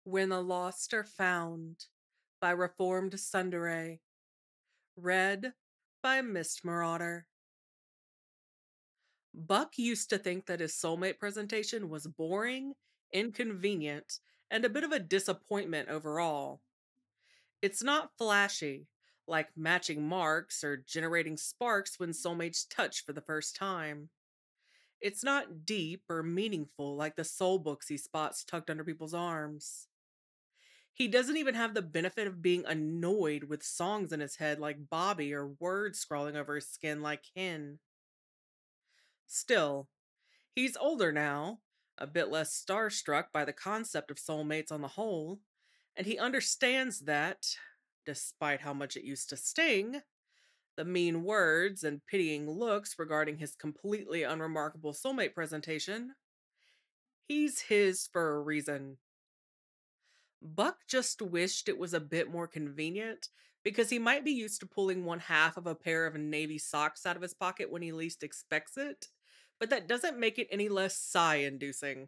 When the Lost Are Found by Reformed Sundere. Read by Mist Marauder. Buck used to think that his soulmate presentation was boring, inconvenient, and a bit of a disappointment overall. It's not flashy, like matching marks or generating sparks when soulmates touch for the first time. It's not deep or meaningful like the soul books he spots tucked under people's arms. He doesn't even have the benefit of being annoyed with songs in his head like Bobby or words scrawling over his skin like Hen. Still, he's older now, a bit less starstruck by the concept of soulmates on the whole, and he understands that, despite how much it used to sting, the mean words and pitying looks regarding his completely unremarkable soulmate presentation, he's his for a reason. Buck just wished it was a bit more convenient because he might be used to pulling one half of a pair of navy socks out of his pocket when he least expects it, but that doesn't make it any less sigh inducing.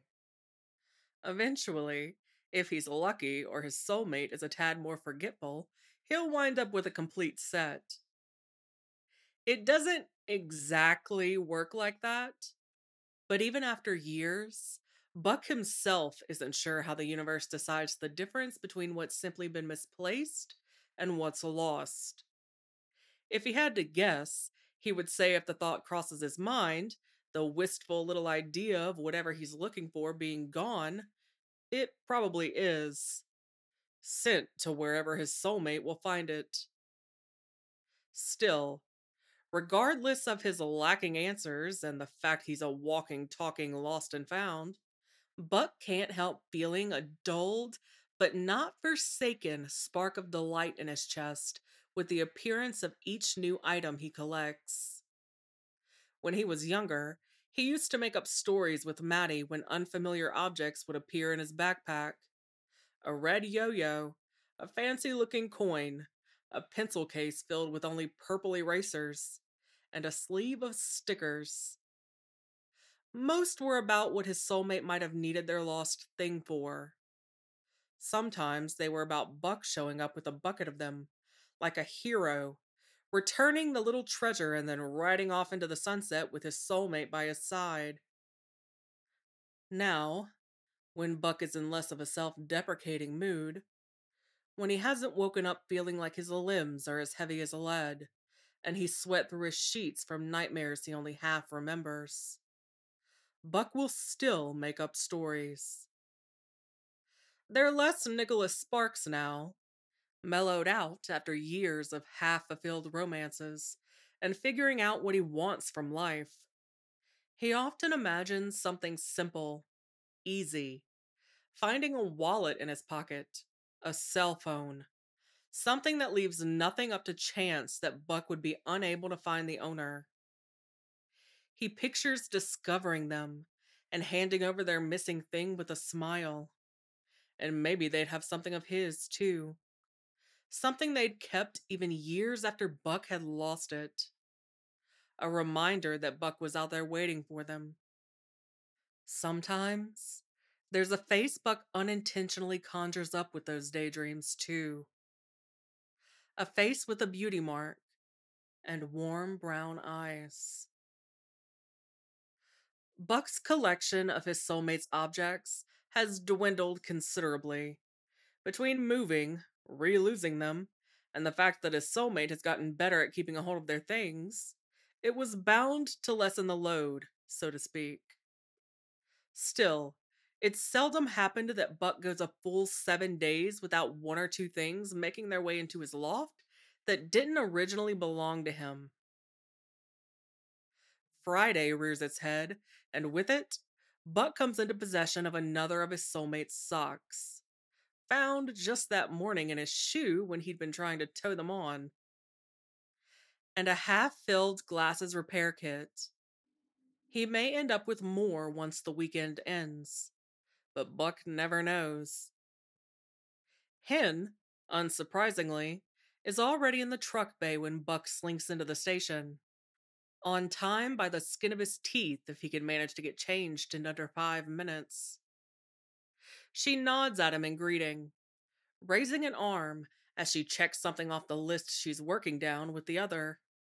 Eventually, if he's lucky or his soulmate is a tad more forgetful, he'll wind up with a complete set. It doesn't exactly work like that, but even after years, Buck himself isn't sure how the universe decides the difference between what's simply been misplaced and what's lost. If he had to guess, he would say if the thought crosses his mind, the wistful little idea of whatever he's looking for being gone, it probably is. Sent to wherever his soulmate will find it. Still, regardless of his lacking answers and the fact he's a walking, talking lost and found, Buck can't help feeling a dulled but not forsaken spark of delight in his chest with the appearance of each new item he collects. When he was younger, he used to make up stories with Maddie when unfamiliar objects would appear in his backpack: a red yo yo, a fancy looking coin, a pencil case filled with only purple erasers, and a sleeve of stickers. Most were about what his soulmate might have needed their lost thing for. Sometimes they were about Buck showing up with a bucket of them, like a hero, returning the little treasure and then riding off into the sunset with his soulmate by his side. Now, when Buck is in less of a self deprecating mood, when he hasn't woken up feeling like his limbs are as heavy as lead, and he sweat through his sheets from nightmares he only half remembers, Buck will still make up stories. They're less Nicholas Sparks now, mellowed out after years of half fulfilled romances and figuring out what he wants from life. He often imagines something simple, easy, finding a wallet in his pocket, a cell phone, something that leaves nothing up to chance that Buck would be unable to find the owner. He pictures discovering them and handing over their missing thing with a smile. And maybe they'd have something of his, too. Something they'd kept even years after Buck had lost it. A reminder that Buck was out there waiting for them. Sometimes, there's a face Buck unintentionally conjures up with those daydreams, too. A face with a beauty mark and warm brown eyes. Buck's collection of his soulmate's objects has dwindled considerably. Between moving, re losing them, and the fact that his soulmate has gotten better at keeping a hold of their things, it was bound to lessen the load, so to speak. Still, it's seldom happened that Buck goes a full 7 days without one or two things making their way into his loft that didn't originally belong to him. Friday rears its head, and with it, Buck comes into possession of another of his soulmate's socks, found just that morning in his shoe when he'd been trying to tow them on, and a half filled glasses repair kit. He may end up with more once the weekend ends, but Buck never knows. Hen, unsurprisingly, is already in the truck bay when Buck slinks into the station, on time by the skin of his teeth if he can manage to get changed in under 5 minutes. She nods at him in greeting, raising an arm as she checks something off the list she's working down with the other.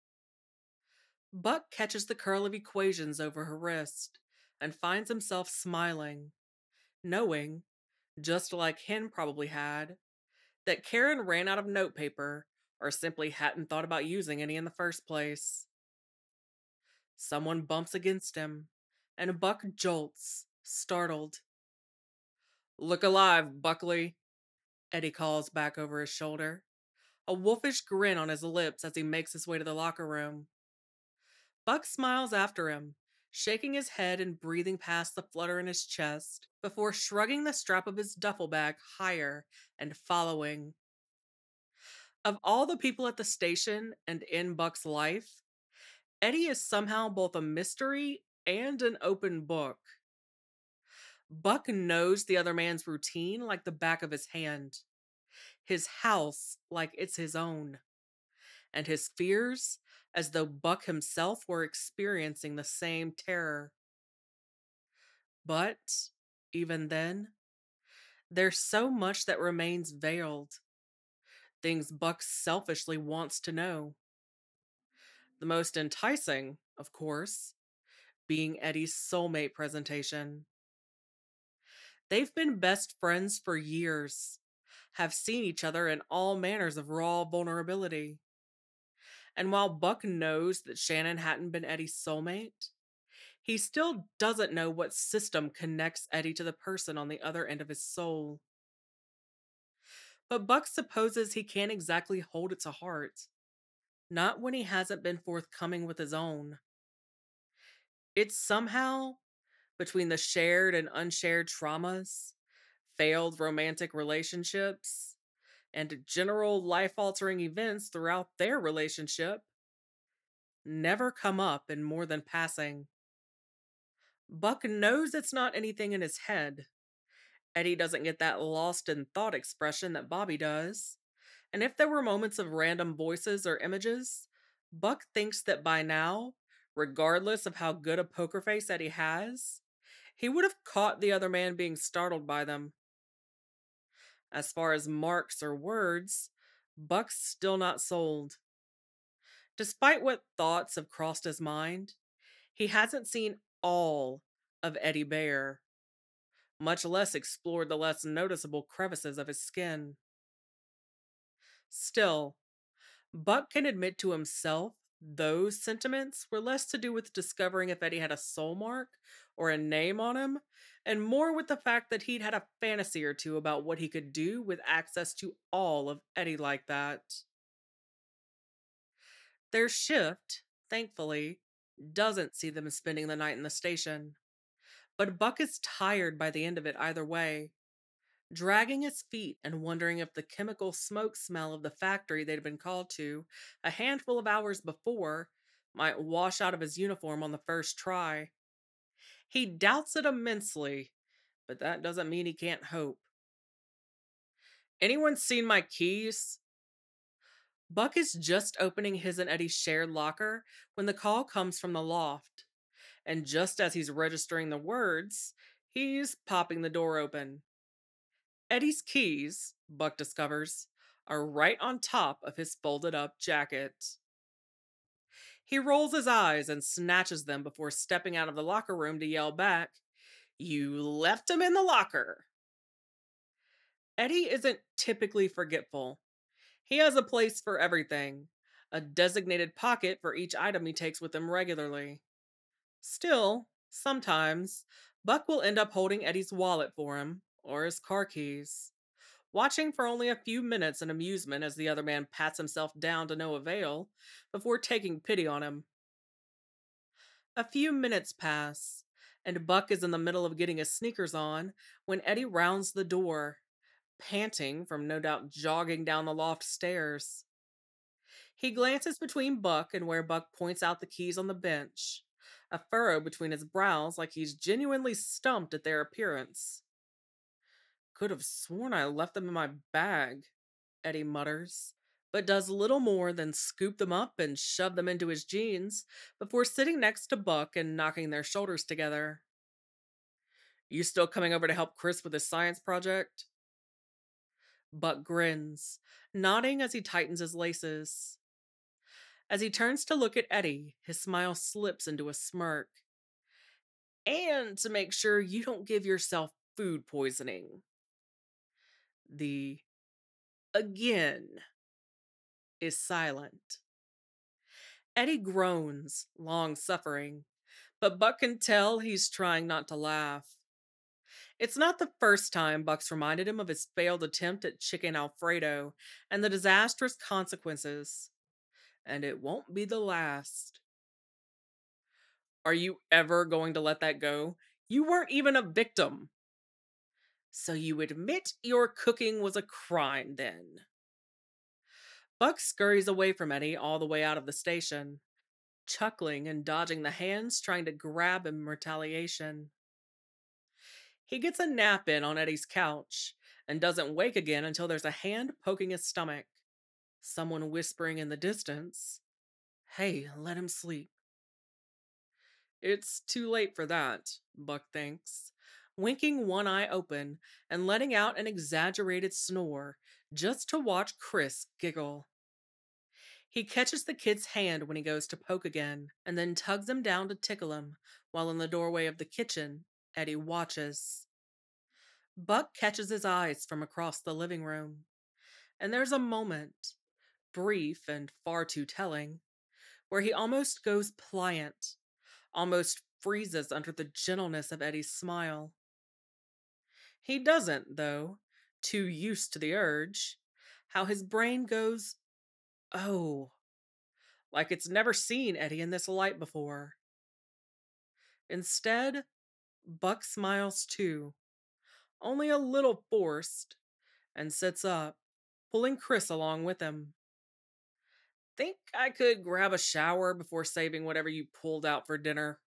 Buck catches the curl of equations over her wrist and finds himself smiling, knowing, just like Hen probably had, that Karen ran out of notepaper or simply hadn't thought about using any in the first place. Someone bumps against him, and Buck jolts, startled. Look alive, Buckley, Eddie calls back over his shoulder, a wolfish grin on his lips as he makes his way to the locker room. Buck smiles after him, shaking his head and breathing past the flutter in his chest before shrugging the strap of his duffel bag higher and following. Of all the people at the station and in Buck's life, Eddie is somehow both a mystery and an open book. Buck knows the other man's routine like the back of his hand, his house like it's his own, and his fears as though Buck himself were experiencing the same terror. But, even then, there's so much that remains veiled, things Buck selfishly wants to know. The most enticing, of course, being Eddie's soulmate presentation. They've been best friends for years, have seen each other in all manners of raw vulnerability. And while Buck knows that Shannon hadn't been Eddie's soulmate, he still doesn't know what system connects Eddie to the person on the other end of his soul. But Buck supposes he can't exactly hold it to heart, not when he hasn't been forthcoming with his own. It's somehow between the shared and unshared traumas, failed romantic relationships, and general life altering events throughout their relationship never come up in more than passing. Buck knows it's not anything in his head. Eddie doesn't get that lost in thought expression that Bobby does. And if there were moments of random voices or images, Buck thinks that by now, regardless of how good a poker face Eddie has, he would have caught the other man being startled by them. As far as marks or words, Buck's still not sold. Despite what thoughts have crossed his mind, he hasn't seen all of Eddie Bear, much less explored the less noticeable crevices of his skin. Still, Buck can admit to himself those sentiments were less to do with discovering if Eddie had a soul mark or a name on him, and more with the fact that he'd had a fantasy or two about what he could do with access to all of Eddie like that. Their shift, thankfully, doesn't see them spending the night in the station, but Buck is tired by the end of it either way, dragging his feet and wondering if the chemical smoke smell of the factory they'd been called to a handful of hours before might wash out of his uniform on the first try. He doubts it immensely, but that doesn't mean he can't hope. Anyone seen my keys? Buck is just opening his and Eddie's shared locker when the call comes from the loft, and just as he's registering the words, he's popping the door open. Eddie's keys, Buck discovers, are right on top of his folded up jacket. He rolls his eyes and snatches them before stepping out of the locker room to yell back, "You left them in the locker!" Eddie isn't typically forgetful. He has a place for everything, a designated pocket for each item he takes with him regularly. Still, sometimes, Buck will end up holding Eddie's wallet for him, or his car keys, watching for only a few minutes in amusement as the other man pats himself down to no avail before taking pity on him. A few minutes pass, and Buck is in the middle of getting his sneakers on when Eddie rounds the door, panting from no doubt jogging down the loft stairs. He glances between Buck and where Buck points out the keys on the bench, a furrow between his brows like he's genuinely stumped at their appearance. Could have sworn I left them in my bag, Eddie mutters, but does little more than scoop them up and shove them into his jeans before sitting next to Buck and knocking their shoulders together. You still coming over to help Chris with his science project? Buck grins, nodding as he tightens his laces. As he turns to look at Eddie, his smile slips into a smirk. And to make sure you don't give yourself food poisoning. The again is silent. Eddie groans, long suffering, but Buck can tell he's trying not to laugh. It's not the first time Buck's reminded him of his failed attempt at chicken Alfredo and the disastrous consequences, and it won't be the last. Are you ever going to let that go? You weren't even a victim. So you admit your cooking was a crime then? Buck scurries away from Eddie all the way out of the station, chuckling and dodging the hands trying to grab him in retaliation. He gets a nap in on Eddie's couch and doesn't wake again until there's a hand poking his stomach. Someone whispering in the distance, "Hey, let him sleep." It's too late for that, Buck thinks, winking one eye open and letting out an exaggerated snore just to watch Chris giggle. He catches the kid's hand when he goes to poke again, and then tugs him down to tickle him, while in the doorway of the kitchen, Eddie watches. Buck catches his eyes from across the living room, and there's a moment, brief and far too telling, where he almost goes pliant, almost freezes under the gentleness of Eddie's smile. He doesn't, though, too used to the urge, how his brain goes, oh, like it's never seen Eddie in this light before. Instead, Buck smiles too, only a little forced, and sits up, pulling Chris along with him. Think I could grab a shower before saving whatever you pulled out for dinner?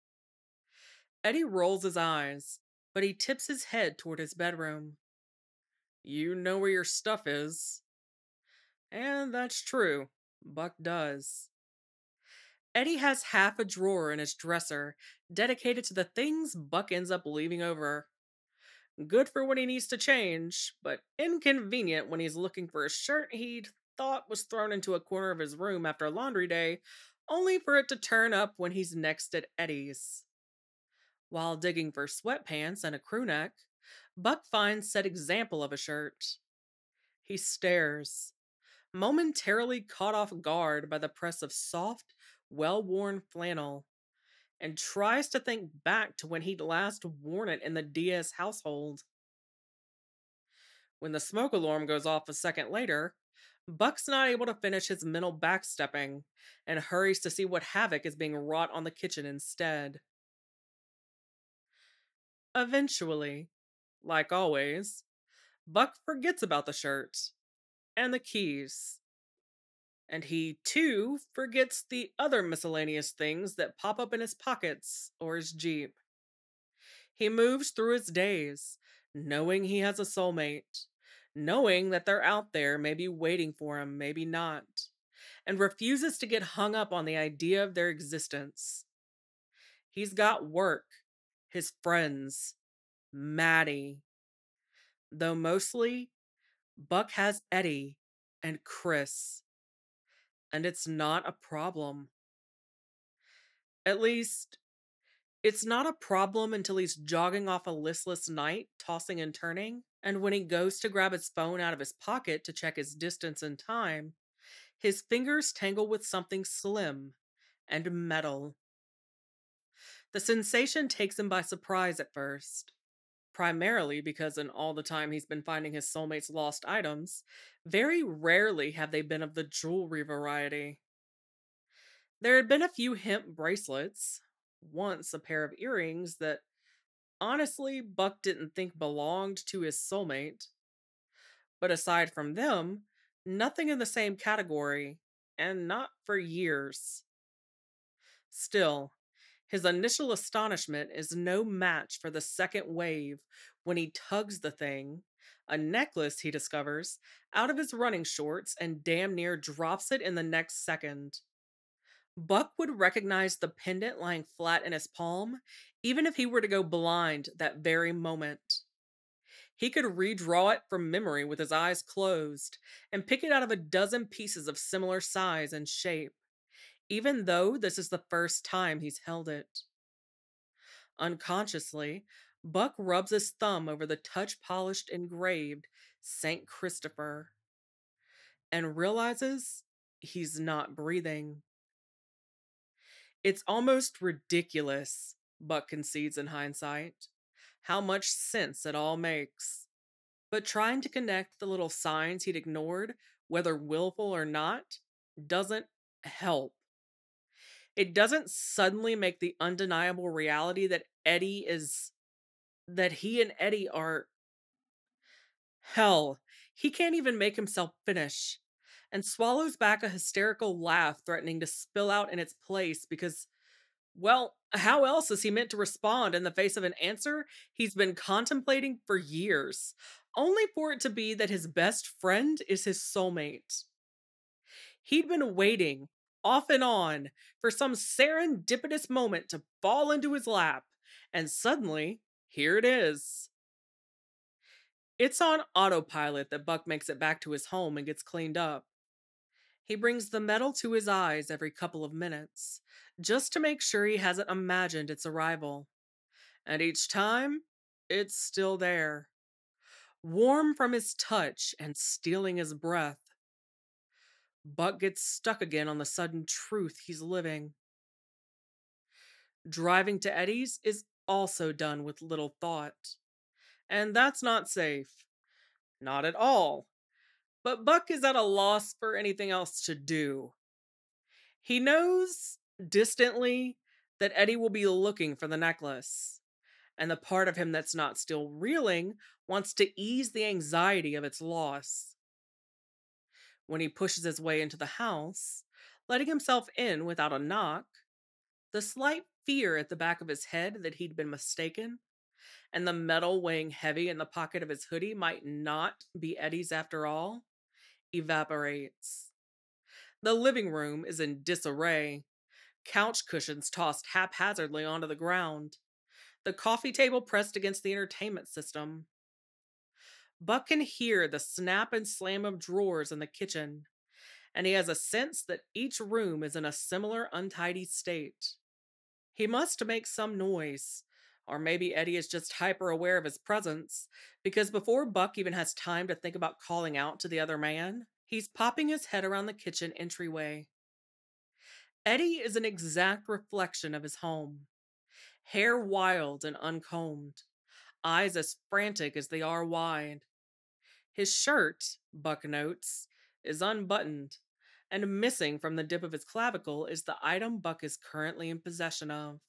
Eddie rolls his eyes, but he tips his head toward his bedroom. You know where your stuff is. And that's true. Buck does. Eddie has half a drawer in his dresser dedicated to the things Buck ends up leaving over. Good for when he needs to change, but inconvenient when he's looking for a shirt he'd thought was thrown into a corner of his room after laundry day, only for it to turn up when he's next at Eddie's. While digging for sweatpants and a crewneck, Buck finds said example of a shirt. He stares, momentarily caught off guard by the press of soft, well worn flannel, and tries to think back to when he'd last worn it in the Diaz household. When the smoke alarm goes off a second later, Buck's not able to finish his mental backstepping and hurries to see what havoc is being wrought on the kitchen instead. Eventually, like always, Buck forgets about the shirt and the keys. And he, too, forgets the other miscellaneous things that pop up in his pockets or his Jeep. He moves through his days, knowing he has a soulmate, knowing that they're out there, maybe waiting for him, maybe not, and refuses to get hung up on the idea of their existence. He's got work, his friends, Maddie, though mostly Buck has Eddie and Chris, and it's not a problem. At least, it's not a problem until he's jogging off a listless night, tossing and turning, and when he goes to grab his phone out of his pocket to check his distance and time, his fingers tangle with something slim and metal. The sensation takes him by surprise at first, primarily because in all the time he's been finding his soulmate's lost items, very rarely have they been of the jewelry variety. There had been a few hemp bracelets, once a pair of earrings that honestly Buck didn't think belonged to his soulmate. But aside from them, nothing in the same category, and not for years. Still, his initial astonishment is no match for the second wave when he tugs the thing, a necklace he discovers, out of his running shorts and damn near drops it in the next second. Buck would recognize the pendant lying flat in his palm, even if he were to go blind that very moment. He could redraw it from memory with his eyes closed and pick it out of a dozen pieces of similar size and shape, even though this is the first time he's held it. Unconsciously, Buck rubs his thumb over the touch polished engraved St. Christopher and realizes he's not breathing. It's almost ridiculous, Buck concedes in hindsight, how much sense it all makes. But trying to connect the little signs he'd ignored, whether willful or not, doesn't help. It doesn't suddenly make the undeniable reality that he and Eddie are hell. He can't even make himself finish and swallows back a hysterical laugh, threatening to spill out in its place because, well, how else is he meant to respond in the face of an answer he's been contemplating for years, only for it to be that his best friend is his soulmate? He'd been waiting, off and on, for some serendipitous moment to fall into his lap, and suddenly, here it is. It's on autopilot that Buck makes it back to his home and gets cleaned up. He brings the metal to his eyes every couple of minutes, just to make sure he hasn't imagined its arrival. And each time, it's still there, warm from his touch and stealing his breath. Buck gets stuck again on the sudden truth he's living. Driving to Eddie's is also done with little thought. And that's not safe. Not at all. But Buck is at a loss for anything else to do. He knows, distantly, that Eddie will be looking for the necklace, and the part of him that's not still reeling wants to ease the anxiety of its loss. When he pushes his way into the house, letting himself in without a knock, the slight fear at the back of his head that he'd been mistaken, and the metal weighing heavy in the pocket of his hoodie might not be Eddie's after all, evaporates. The living room is in disarray, couch cushions tossed haphazardly onto the ground, the coffee table pressed against the entertainment system. Buck can hear the snap and slam of drawers in the kitchen, and he has a sense that each room is in a similar untidy state. He must make some noise, or maybe Eddie is just hyper aware of his presence, because before Buck even has time to think about calling out to the other man, he's popping his head around the kitchen entryway. Eddie is an exact reflection of his home. Hair wild and uncombed, eyes as frantic as they are wide. His shirt, Buck notes, is unbuttoned, and missing from the dip of his clavicle is the item Buck is currently in possession of.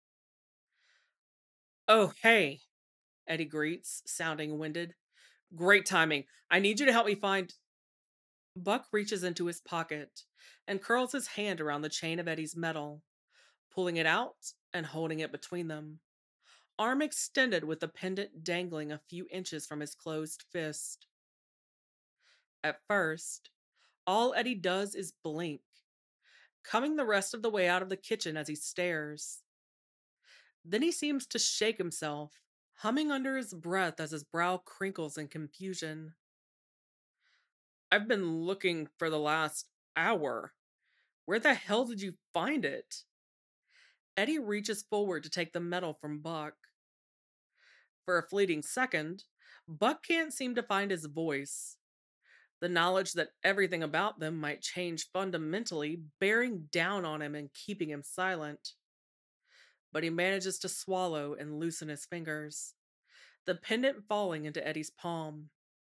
Oh, hey, Eddie greets, sounding winded. Great timing. I need you to help me find. Buck reaches into his pocket and curls his hand around the chain of Eddie's metal, pulling it out and holding it between them, arm extended with the pendant dangling a few inches from his closed fist. At first, all Eddie does is blink, coming the rest of the way out of the kitchen as he stares. Then he seems to shake himself, humming under his breath as his brow crinkles in confusion. I've been looking for the last hour. Where the hell did you find it? Eddie reaches forward to take the metal from Buck. For a fleeting second, Buck can't seem to find his voice, the knowledge that everything about them might change fundamentally bearing down on him and keeping him silent. But he manages to swallow and loosen his fingers, the pendant falling into Eddie's palm.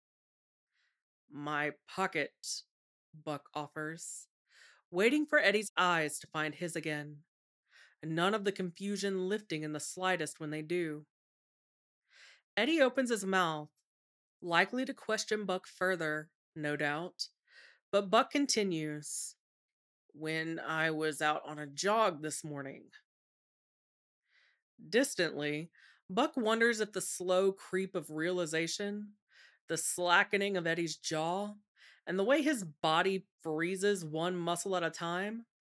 My pocket, Buck offers, waiting for Eddie's eyes to find his again, none of the confusion lifting in the slightest when they do. Eddie opens his mouth, likely to question Buck further, no doubt, but Buck continues. When I was out on a jog this morning. Distantly, Buck wonders if the slow creep of realization, the slackening of Eddie's jaw, and the way his body freezes one muscle at a time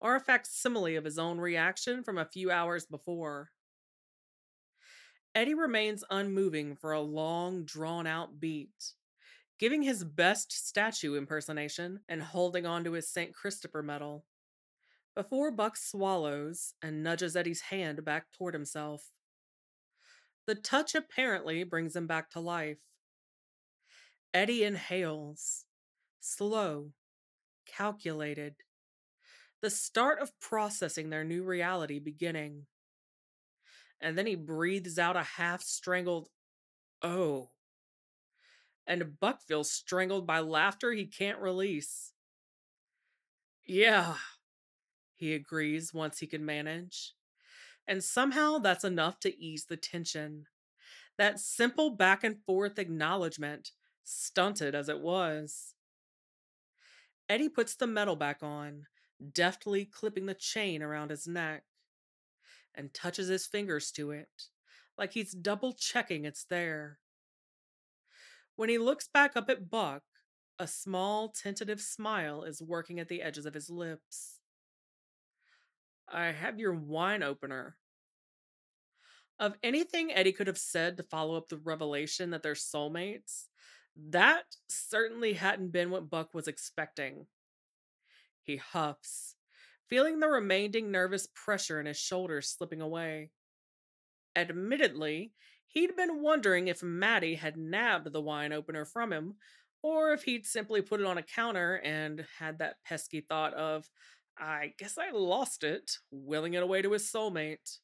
or a facsimile of his own reaction from a few hours before. Eddie remains unmoving for a long, drawn out beat, giving his best statue impersonation and holding on to his St. Christopher medal, before Buck swallows and nudges Eddie's hand back toward himself. The touch apparently brings him back to life. Eddie inhales, slow, calculated, the start of processing their new reality beginning. And then he breathes out a half strangled, "Oh," and Buck feels strangled by laughter he can't release. "Yeah," he agrees once he can manage. And somehow that's enough to ease the tension. That simple back and forth acknowledgement, stunted as it was. Eddie puts the medal back on, deftly clipping the chain around his neck, and touches his fingers to it, like he's double checking it's there. When he looks back up at Buck, a small, tentative smile is working at the edges of his lips. "I have your wine opener." Of anything Eddie could have said to follow up the revelation that they're soulmates, that certainly hadn't been what Buck was expecting. He huffs, feeling the remaining nervous pressure in his shoulders slipping away. Admittedly, he'd been wondering if Maddie had nabbed the wine opener from him, or if he'd simply put it on a counter and had that pesky thought of, "I guess I lost it," willing it away to his soulmate.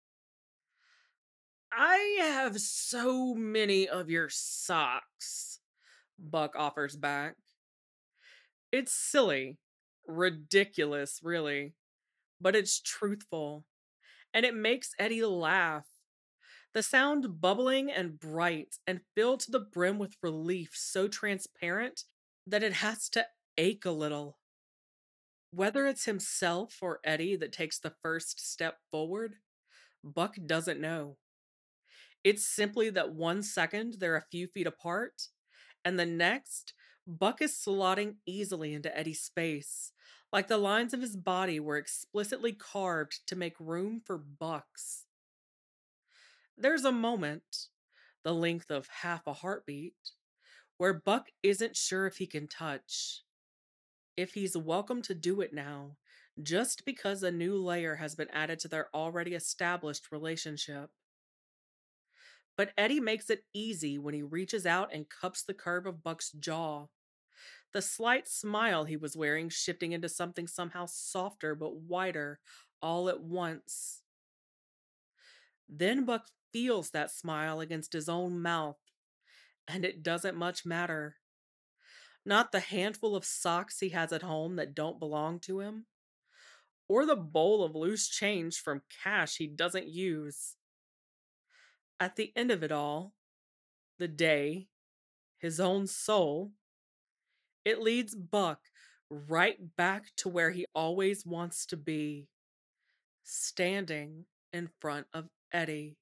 "I have so many of your socks," Buck offers back. It's silly, ridiculous, really, but it's truthful, and it makes Eddie laugh. The sound bubbling and bright and filled to the brim with relief so transparent that it has to ache a little. Whether it's himself or Eddie that takes the first step forward, Buck doesn't know. It's simply that one second they're a few feet apart, and the next, Buck is slotting easily into Eddie's space, like the lines of his body were explicitly carved to make room for Buck's. There's a moment, the length of half a heartbeat, where Buck isn't sure if he can touch, if he's welcome to do it now, just because a new layer has been added to their already established relationship. But Eddie makes it easy when he reaches out and cups the curve of Buck's jaw, the slight smile he was wearing shifting into something somehow softer but wider all at once. Then Buck feels that smile against his own mouth, and it doesn't much matter. Not the handful of socks he has at home that don't belong to him, or the bowl of loose change from cash he doesn't use. At the end of it all, the day, his own soul, it leads Buck right back to where he always wants to be, standing in front of Eddie.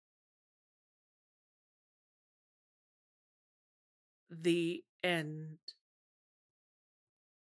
The end.